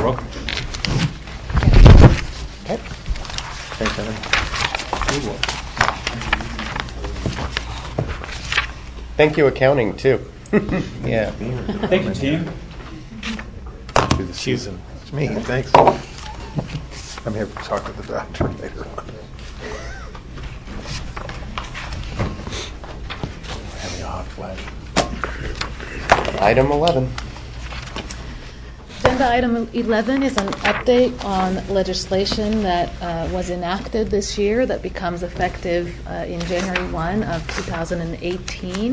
welcome. Okay. Thanks, Evan. Thank you, accounting, too. Yeah. Thank you, team. To the season. It's me, thanks. I'm here to talk with the doctor later on. Having a hot flash. Item 11. Agenda item 11 is an update on legislation that was enacted this year that becomes effective in January 1 of 2018.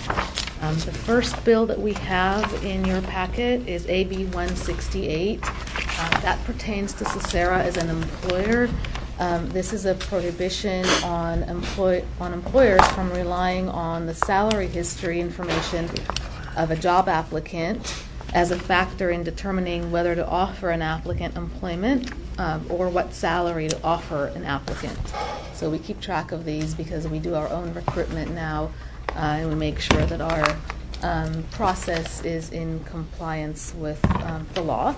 The first bill that we have in your packet is AB 168. That pertains to Socera as an employer. This is a prohibition on employers from relying on the salary history information of a job applicant as a factor in determining whether to offer an applicant employment or what salary to offer an applicant. So we keep track of these because we do our own recruitment now, and we make sure that our process is in compliance with the law.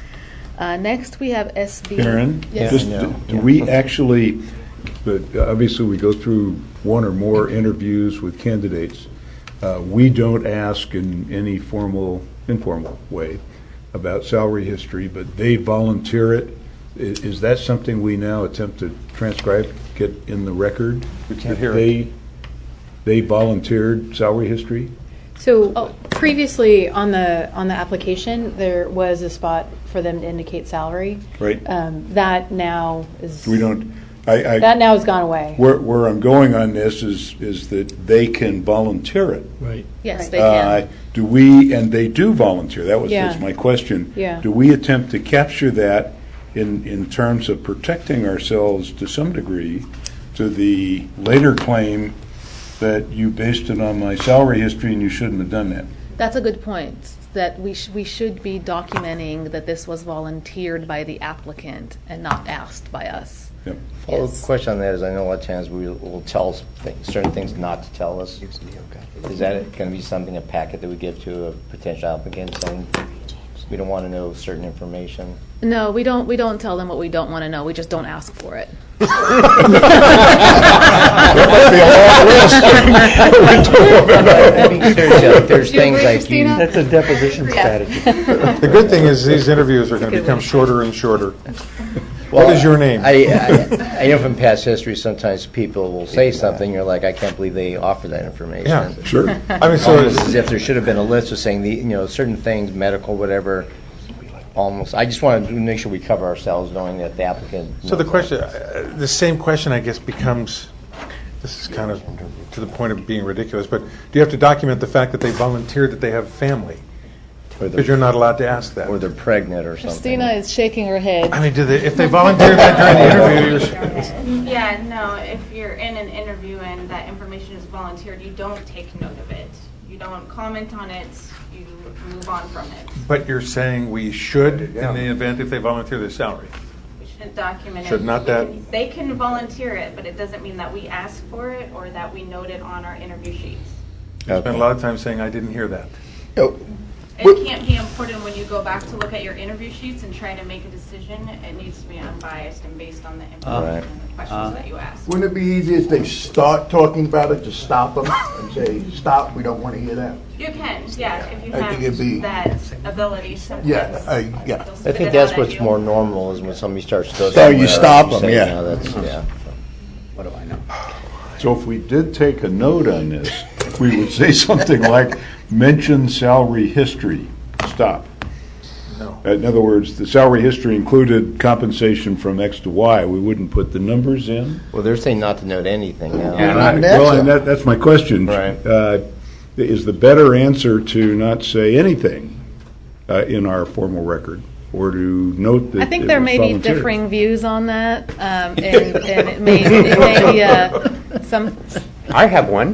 Next, we have SB. Karen, Yes. do we actually, but obviously we go through one or more interviews with candidates. We don't ask in any informal way about salary history, but they volunteer it. Is that something we now attempt to transcribe, get in the record? We can't hear it. They volunteered salary history? So previously on the application, there was a spot for them to indicate salary. Right. That now is We don't. that now has gone away. Where I'm going on this is that they can volunteer it. Right. Yes, they can. Do we, and they do volunteer, that's Yeah. my question. Yeah. Do we attempt to capture that in terms of protecting ourselves to some degree to the later claim that you based it on my salary history and you shouldn't have done that? That's a good point, that we should be documenting that this was volunteered by the applicant and not asked by us. Yep. Follow-up question on that is I know a lot of times we will tell us certain things not to tell us. Is that going to be something, a packet that we give to a potential applicant saying we don't want to know certain information? No, we don't tell them what we don't want to know. We just don't ask for it. There's things like you. That's a deposition strategy. The good thing is these interviews are going to become shorter and shorter. What is your name? I know from past history sometimes people will say something, you're like, I can't believe they offer that information. Yeah. Sure. I mean, so Almost as if there should have been a list of saying certain things, medical, whatever. Almost. I just want to make sure we cover ourselves, knowing that the applicant. So the question, the same question, I guess, becomes. This is kind of to the point of being ridiculous, but do you have to document the fact that they volunteered that they have family? Because you're not allowed to ask that. Or they're pregnant or something. Christina is shaking her head. I mean, if they volunteered that during the interview, Yeah, no, if you're in an interview and that information is volunteered, you don't take note of it. You don't comment on it, you move on from it. but you're saying we should in the event if they volunteer their salary. We shouldn't document it. Should not They can volunteer it, but it doesn't mean that we ask for it or that we note it on our interview sheets. I spent a lot of time saying I didn't hear that. It can't be important when you go back to look at your interview sheets and try to make a decision. It needs to be unbiased and based on the information and the questions that you ask. Wouldn't it be easier if they start talking about it, just stop them and say, stop, we don't want to hear that? You can, yeah, if you I think it'd be- have that ability sometimes. Yeah, yeah. they'll I spit think it that's out at what's you. more normal is when somebody starts to. So you stop them, say, yeah. no, that's, yeah. What do I know? So if we did take a note on this, we would say something like, mention salary history, stop. No. In other words, the salary history included compensation from X to Y. We wouldn't put the numbers in. Well, they're saying not to note anything now. That's my question. Right. Is the better answer to not say anything in our formal record, or to note that I think it there was may be volunteered? differing views on that, and it may be some I have one.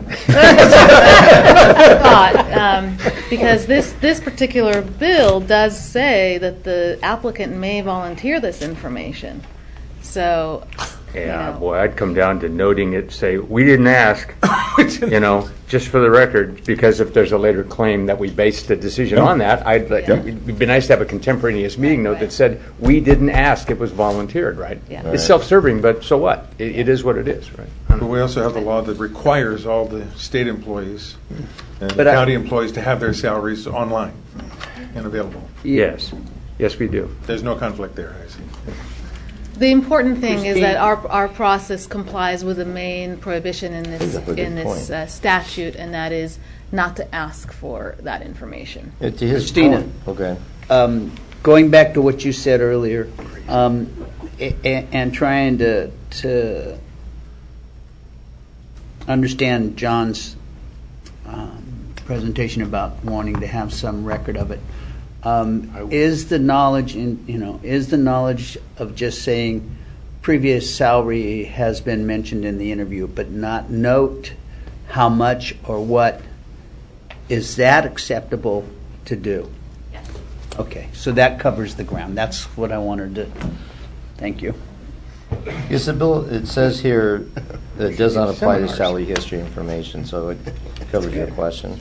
thought, because this particular bill does say that the applicant may volunteer this information. So Yeah, know. boy, I'd come down to noting it, say, we didn't ask, just for the record, because if there's a later claim that we based the decision on that, it'd be nice to have a contemporaneous meeting note that said, we didn't ask, it was volunteered, right? Yeah. It's self-serving, but so what? It is what it is, right? But we also have the law that requires all the state employees and But I- county employees to have their salaries online and available. Yes, we do. There's no conflict there, I see. The important thing is that our process complies with the main prohibition in Brings up a good point. statute, and that is not to ask for that information. To his Christina. point. Okay. Going back to what you said earlier, and trying to understand John's presentation about wanting to have some record of it, is the knowledge of just saying previous salary has been mentioned in the interview, but not note how much or what, is that acceptable to do? Yes. Okay, so that covers the ground. That's what I wanted to. Thank you. Yes, the bill, it says here that it does not apply to salary history information, so it covers your question.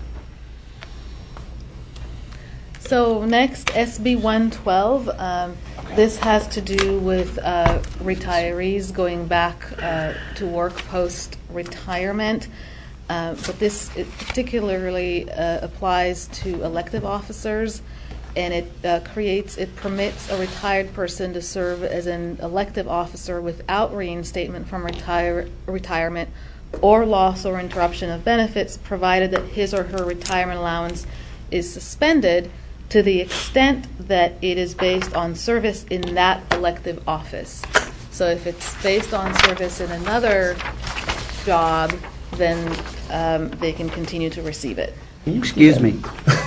So next, SB 112. This has to do with retirees going back to work post-retirement. But this particularly applies to elective officers, and it permits a retired person to serve as an elective officer without reinstatement from retirement or loss or interruption of benefits, provided that his or her retirement allowance is suspended to the extent that it is based on service in that elective office. So if it's based on service in another job, then they can continue to receive it. Excuse me.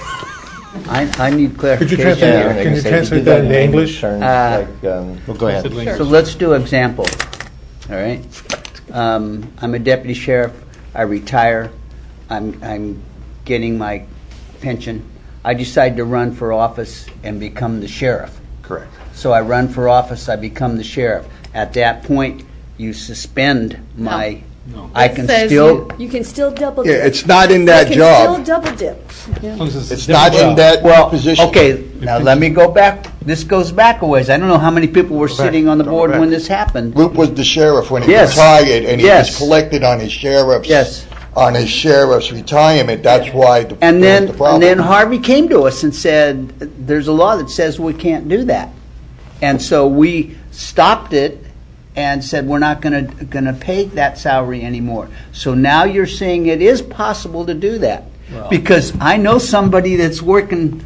I need Could you clarification. translate, can you translate that into English? Go ahead. So let's do an example. All right. I'm a deputy sheriff. I retire. I'm getting my pension. I decide to run for office and become the sheriff. Correct. So I run for office. I become the sheriff. At that point, you suspend my. No. I can says still. You can still double Yeah, dip. it's not in that You job. can still double dip. It's not in that Well, position. okay. Now let me go back. This goes back a ways. I don't know how many people were sitting on the Go board back. when this happened. Luke was the sheriff when he Yes. retired, and he Yes. was collected on his sheriff's Yes. retirement. That's why the And there was the then problem. Harvey came to us and said, "There's a law that says we can't do that," and so we stopped it and said we're not going to pay that salary anymore. So now you're saying it is possible to do that because I know somebody that's working.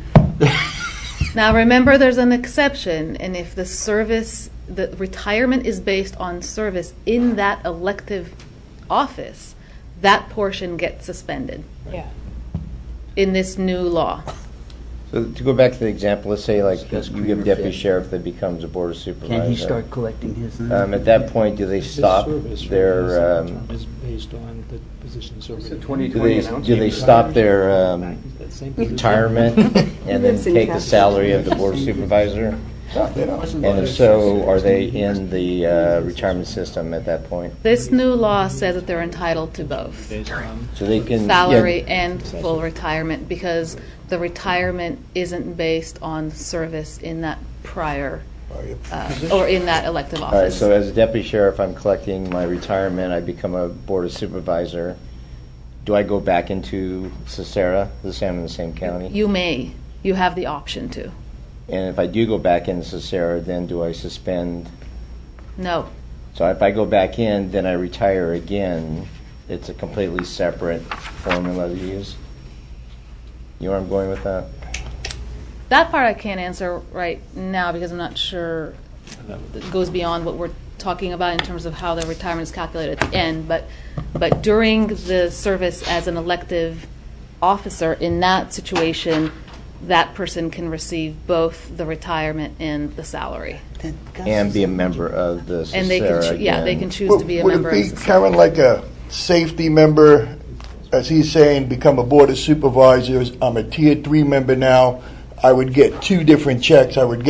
Now remember, there's an exception, and if the retirement is based on service in that elective office, that portion gets suspended. Yeah. In this new law. So to go back to the example, let's say like you give a deputy sheriff that becomes a board of supervisor. Can he start collecting his? At that point, do they stop their? Is based on the positions already. Do they stop their retirement and then take the salary of the board of supervisor? And if so, are they in the retirement system at that point? This new law says that they're entitled to both So they can salary and full retirement, because the retirement isn't based on service in that prior or in that elective All right. office. So as a deputy sheriff, I'm collecting my retirement. I become a board of supervisor. Do I go back into Cicera, the same in the same county? You may. You have the option to. And if I do go back into Cicera, then do I suspend? No. So if I go back in, then I retire again. It's a completely separate formula to use. You know where I'm going with that? That part I can't answer right now because I'm not sure it goes beyond what we're talking about in terms of how the retirement is calculated at the end. But during the service as an elective officer, in that situation, that person can receive both the retirement and the salary. And be a member of the Cicera And they can, they can choose to be a member Would of it be, the Karen, like a safety member, as he's saying, become a board of supervisors? I'm a tier 3 member now. I would get 2 different checks. I would get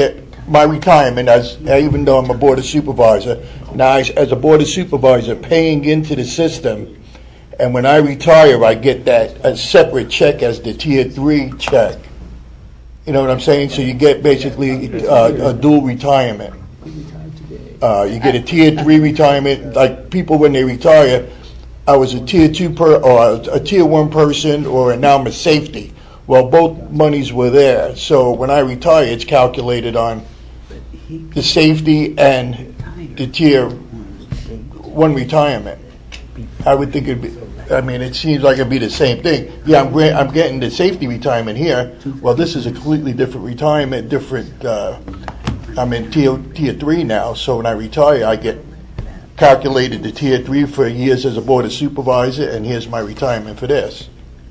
my retirement, even though I'm a board of supervisor, now as a board of supervisor paying into the system, and when I retire, I get a separate check as the tier 3 check. You know what I'm saying? So you get basically a dual retirement. You get a tier 3 retirement, like people when they retire. I was a tier 2 or a tier 1 person, or now I'm a safety. Well, both monies were there. So when I retire, it's calculated on the safety and the tier 1 retirement. I would think it'd be. I mean, it seems like it'd be the same thing. Yeah, I'm getting the safety retirement here. Well, this is a completely different retirement, different. I'm in tier 3 now, so when I retire, I get calculated the tier 3 for years as a board of supervisor, and here's my retirement for this.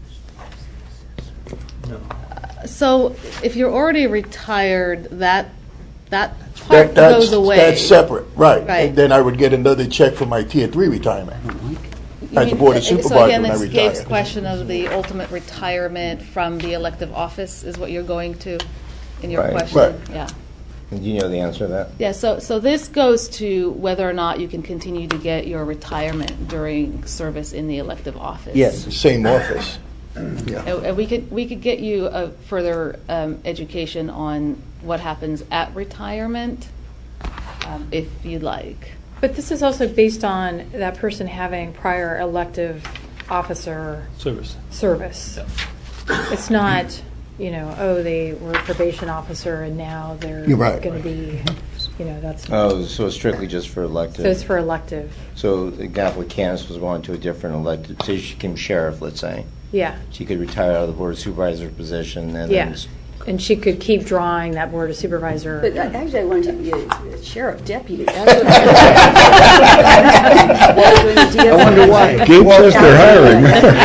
So if you're already retired, that part goes away. That's separate, right? Right. And then I would get another check for my tier 3 retirement as a board of supervisor so again, when I this retire. Gabe's question of the ultimate retirement from the elective office is what you're going to in your Right. question. Right. Yeah. Do you know the answer to that? Yeah, so this goes to whether or not you can continue to get your retirement during service in the elective office. Yes. Same office. And we could get you a further education on what happens at retirement, if you'd like. But this is also based on that person having prior elective officer service. It's not, they were a probation officer and now they're You're right. going to be, that's. Oh, so it's strictly just for elected. So it's for elective. So, the example, Candace was going to a different elected, say she became sheriff, let's say. Yeah. She could retire out of the board of supervisor position and Yeah. then And she could keep drawing that board of supervisor. But actually, I wanted to be a sheriff deputy. That's what I wonder why. Gabe says they're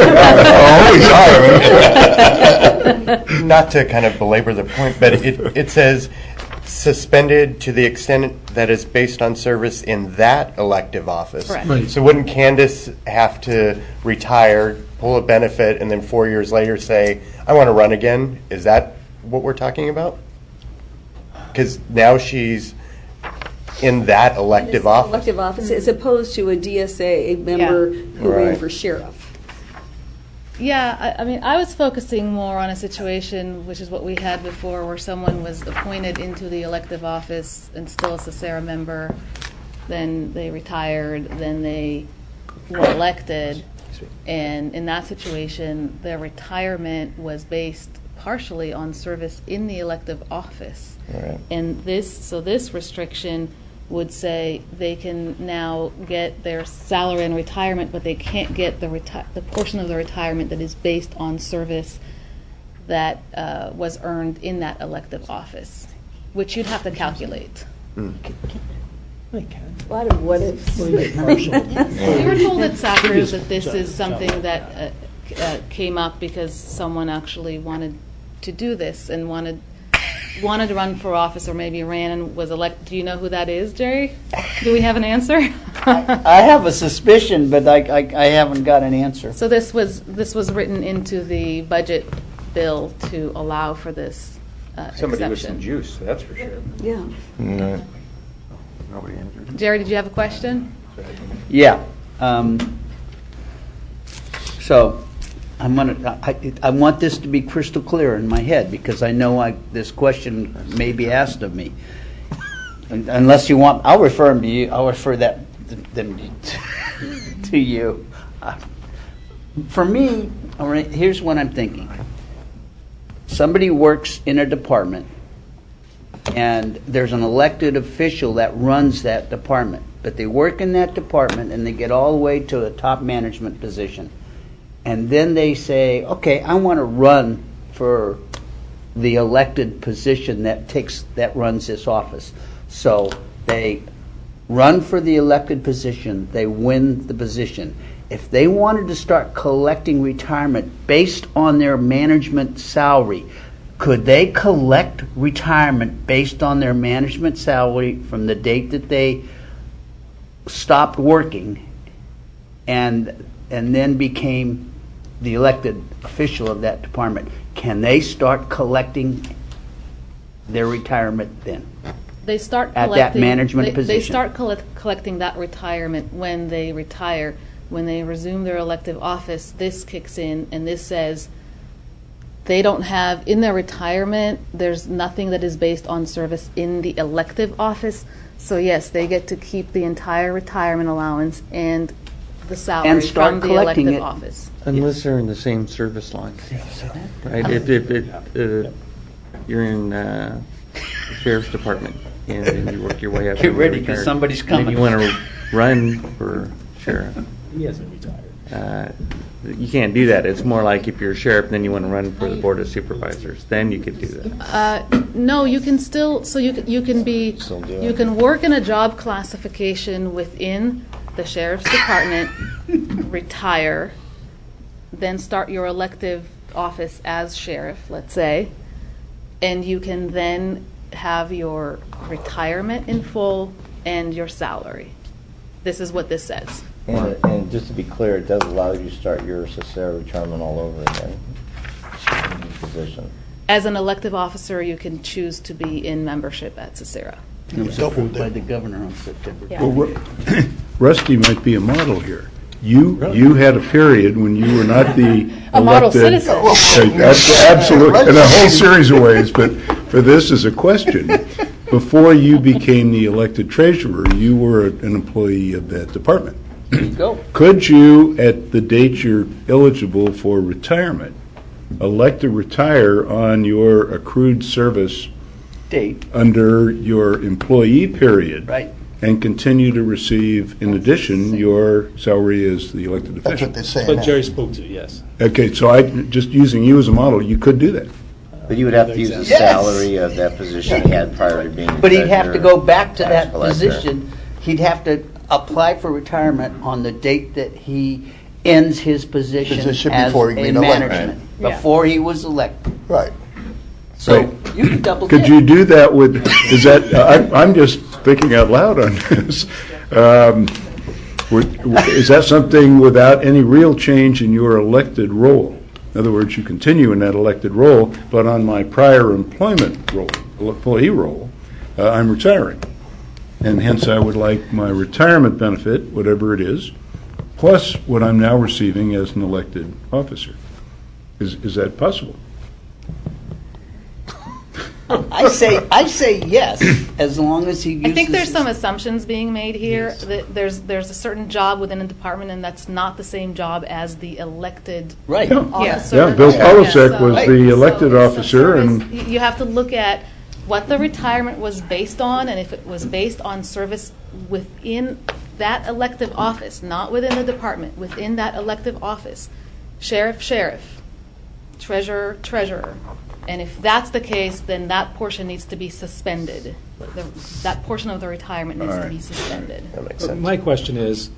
hiring. Not to kind of belabor the point, but it says suspended to the extent that is based on service in that elective office. Correct. Right. So wouldn't Candace have to retire, pull a benefit, and then 4 years later say, I want to run again? Is that what we're talking about? Because now she's in that elective office. elective office, as opposed to a DSA, a member who ran Right. for sheriff. Yeah, I mean, I was focusing more on a situation, which is what we had before, where someone was appointed into the elective office and still a CESARA member, then they retired, then they were elected, and in that situation, their retirement was based partially on service in the elective office. Right. And this restriction would say they can now get their salary and retirement, but they can't get the portion of the retirement that is based on service that was earned in that elective office, which you'd have to calculate. A lot of what ifs. We were told at SACRU that this is something that came up because someone actually wanted to do this and wanted to run for office, or maybe ran and was elected. Do you know who that is, Jerry? Do we have an answer? I have a suspicion, but I haven't got an answer. So this was written into the budget bill to allow for this Somebody with exception. some juice, that's for sure. Yeah. No. Nobody answered. Jerry, did you have a question? Yeah. So I want this to be crystal clear in my head, because I know this question may be asked of me. Unless you want, I'll refer them to you. I'll refer that to you. For me, all right, here's what I'm thinking. Somebody works in a department, and there's an elected official that runs that department. But they work in that department, and they get all the way to a top management position. And then they say, okay, I want to run for the elected position that runs this office. So they run for the elected position, they win the position. If they wanted to start collecting retirement based on their management salary, could they collect retirement based on their management salary from the date that they stopped working and then became the elected official of that department? Can they start collecting their retirement then? They start at collecting, that management they position. start collecting that retirement when they retire. When they resume their elective office, this kicks in, and this says they don't have, in their retirement, there's nothing that is based on service in the elective office. So yes, they get to keep the entire retirement allowance and the salary And start from the collecting elective it. office. Unless they're in the same service line. Right? If you're in the sheriff's department and then you work your way up. Get and ready, you're 'cause retired, somebody's and then coming. you want to run for sheriff. He hasn't retired. You can't do that. It's more like if you're a sheriff, then you want to run for the board of supervisors. Then you could do that. No, you can still, so you can be, Still do you it. can work in a job classification within the sheriff's department, retire, then start your elective office as sheriff, let's say, and you can then have your retirement in full and your salary. This is what this says. And just to be clear, it does allow you to start your Cicero retirement all over again. New position. As an elective officer, you can choose to be in membership at Cicero. It was approved by the governor on September. Yeah. Well, Rusty might be a model here. You had a period when you were not the A model elected- citizen. Absolutely, in a whole series of ways, but for this as a question, before you became the elected treasurer, you were an employee of that department. Go. Could you, at the date you're eligible for retirement, elect to retire on your accrued service Date, under your employee period? right. And continue to receive, in addition, your salary as the elected That's official? what they're saying But now. Jerry spoke to, yes. Okay, so I, just using you as a model, you could do that. But you would have to use the Yes. salary of that position he had prior to being. But he'd have to go back to tax that collector. position. He'd have to apply for retirement on the date that he ends his position Position as before he in been elected. management, Yeah. before he was elected. Right. So you could double Could dip. you do that with, is that, I'm just thinking out loud on this. Is that something without any real change in your elected role? In other words, you continue in that elected role, but on my prior employment role, employee role, I'm retiring. And hence I would like my retirement benefit, whatever it is, plus what I'm now receiving as an elected officer. Is that possible? I say yes, as long as he uses. I think there's some assumptions being made here. That there's a certain job within a department, and that's not the same job as the elected Right. officer. Yeah, Bill Polasek so- was the elected so officer, service- and you have to look at what the retirement was based on, and if it was based on service within that elective office, not within the department, within that elective office, sheriff, treasurer. And if that's the case, then that portion needs to be suspended. That portion of the retirement needs to be suspended. That makes But sense. my question is,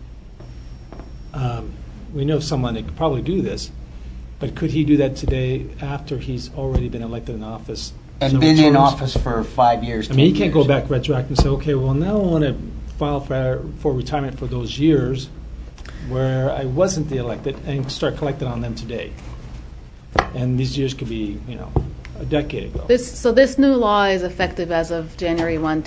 we know someone that could probably do this, but could he do that today after he's already been elected in office? And several been in terms? office for 5 years. I mean, he 10 can't go years. back retroactive and say, okay, well, now I want to file for retirement for those years where I wasn't the elected and start collecting on them today. And these years could be, a decade ago. This new law is effective as of January 1,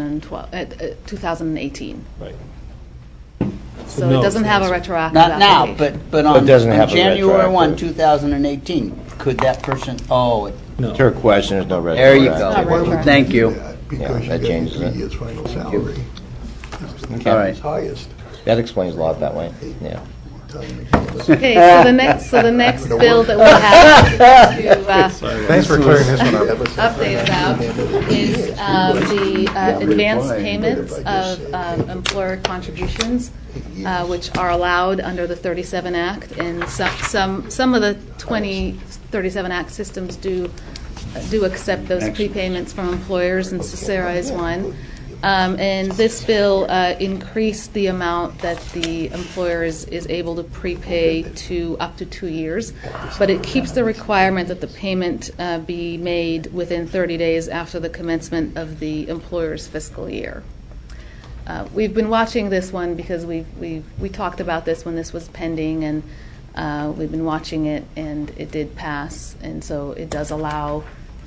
2018. Right. So no, it doesn't so have a it's- retroactive Not now, application. but on doesn't have a January 1, retroactive. 2018, could that person, No. To her question, there's no there you retroactive. go. Thank you. Because that you get changes it. 3 years final salary. All right. It's highest. That explains a lot that way, yeah. Okay, so the next bill that we have to Thanks for clearing this one up. update about is the advanced payments of employer contributions, which are allowed under the 37 Act, and some of the 37 Act systems do accept those prepayments from employers, and Cicera is one. And this bill increased the amount that the employer is able to prepay to up to 2 years, but it keeps the requirement that the payment be made within 30 days after the commencement of the employer's fiscal year. We've been watching this one because we talked about this when this was pending, and we've been watching it, and it did pass, and so it does allow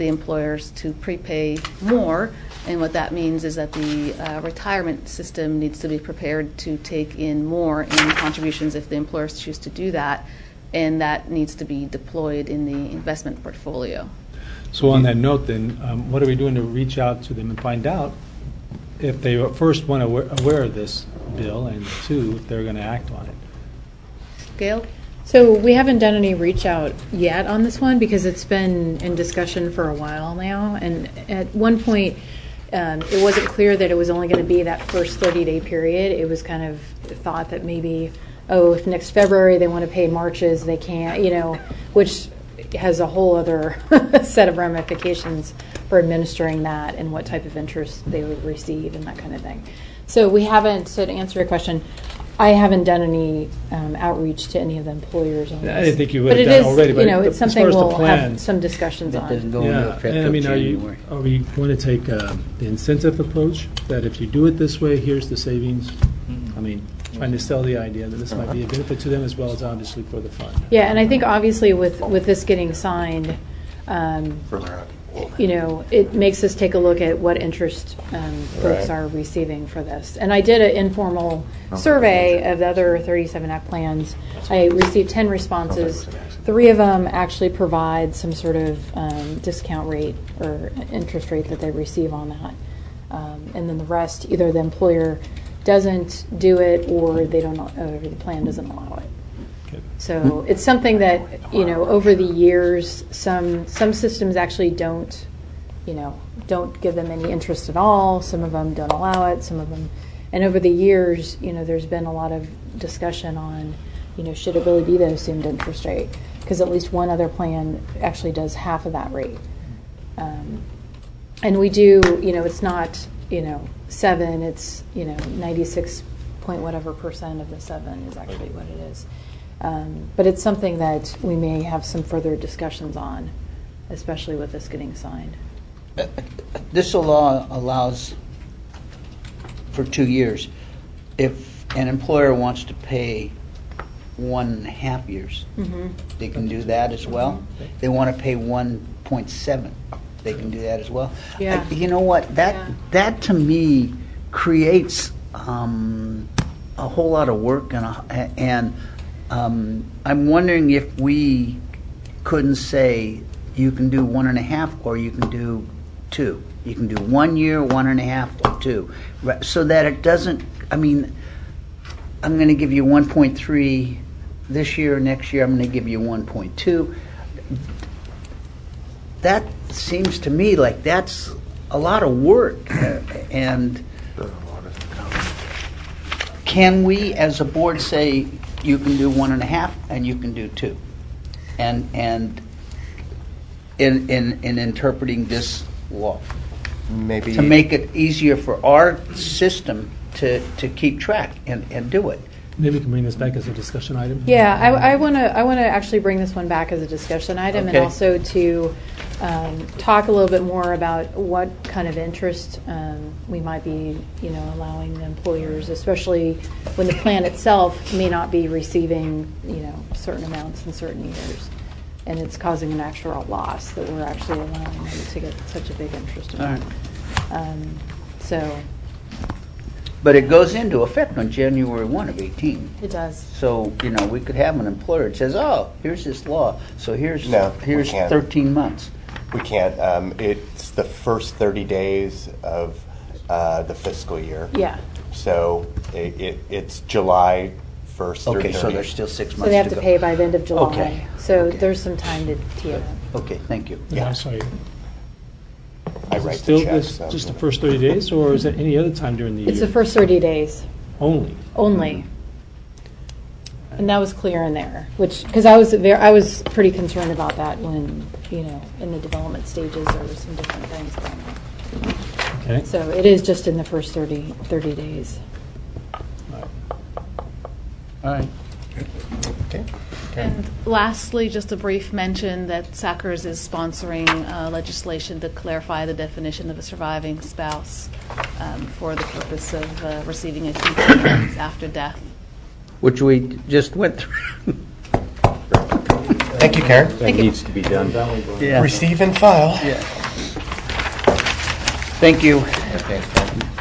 the employers to prepay more. And what that means is that the retirement system needs to be prepared to take in more in contributions if the employers choose to do that. And that needs to be deployed in the investment portfolio. So on that note, then, what are we doing to reach out to them and find out if they first want to aware of this bill, and two, if they're going to act on it? Gail? So we haven't done any reach out yet on this one because it's been in discussion for a while now. And at one point, it wasn't clear that it was only going to be that first 30-day period. It was kind of thought that maybe, if next February they want to pay March's, they can't, which has a whole other set of ramifications for administering that and what type of interest they would receive and that kind of thing. So we haven't, so to answer your question, I haven't done any outreach to any of the employers on this. I didn't think you would have done already, but it's something we'll have some discussions on. Doesn't go into effect and I mean, till January. are we going to take the incentive approach that if you do it this way, here's the savings? I mean, trying to sell the idea that this might be a benefit to them as well as obviously for the fund. Yeah, and I think obviously with this getting signed, it makes us take a look at what interest folks are receiving for this. And I did an informal survey of the other 37 Act plans. I received 10 responses. 3 of them actually provide some sort of discount rate or interest rate that they receive on that. And then the rest, either the employer doesn't do it or they don't, or the plan doesn't allow it. So it's something that, over the years, some systems actually don't give them any interest at all. Some of them don't allow it. Some of them, and over the years, there's been a lot of discussion on, should it really be the assumed interest rate? Because at least one other plan actually does half of that rate. And we do, it's not, 7, it's, 96 point whatever percent of the 7 is actually what it is. But it's something that we may have some further discussions on, especially with this getting signed. This law allows for 2 years. If an employer wants to pay 1.5 years, they can do that as well. They want to pay 1.7, they can do that as well. Yeah. You know what? That to me creates a whole lot of work, and I'm wondering if we couldn't say you can do 1.5 or you can do 2. You can do 1 year, 1.5, or 2, so that it doesn't. I mean, I'm going to give you 1.3 this year. Next year, I'm going to give you 1.2. That seems to me like that's a lot of work, and can we, as a board, say you can do 1.5 and you can do 2, and in interpreting this law, maybe to make it easier for our system to keep track and do it. Maybe we can bring this back as a discussion item. Yeah, I want to actually bring this one back as a discussion item, Okay. and also to talk a little bit more about what kind of interest we might be, allowing the employers, especially when the plan itself may not be receiving, certain amounts in certain years, and it's causing an actual loss that we're actually allowing them to get such a big interest amount. But it goes into effect on January 1 of 18. It does. So, we could have an employer that says, here's this law, so here's we can't. 13 months. We can't. It's the first 30 days of the fiscal year. Yeah. So it's July 1st through 30th. Okay, so there's still 6 months So they have to to go. pay by the end of July. Okay. So Okay. there's some time to tee it up. Okay, thank you. Yeah, I'm sorry. I Is it write still the checks. this, just the first 30 days, or is it any other time during the year? It's the first 30 days Only. only. And that was clear in there, because I was pretty concerned about that when, in the development stages, there were some different things going on. Okay. So it is just in the first 30 days. All right. Okay. And lastly, just a brief mention that SACRS is sponsoring legislation to clarify the definition of a surviving spouse for the purpose of receiving a few payments after death. Which we just went through. Thank you, Karen. That needs to be done. Yeah. Receive and file. Yeah. Thank you. Okay,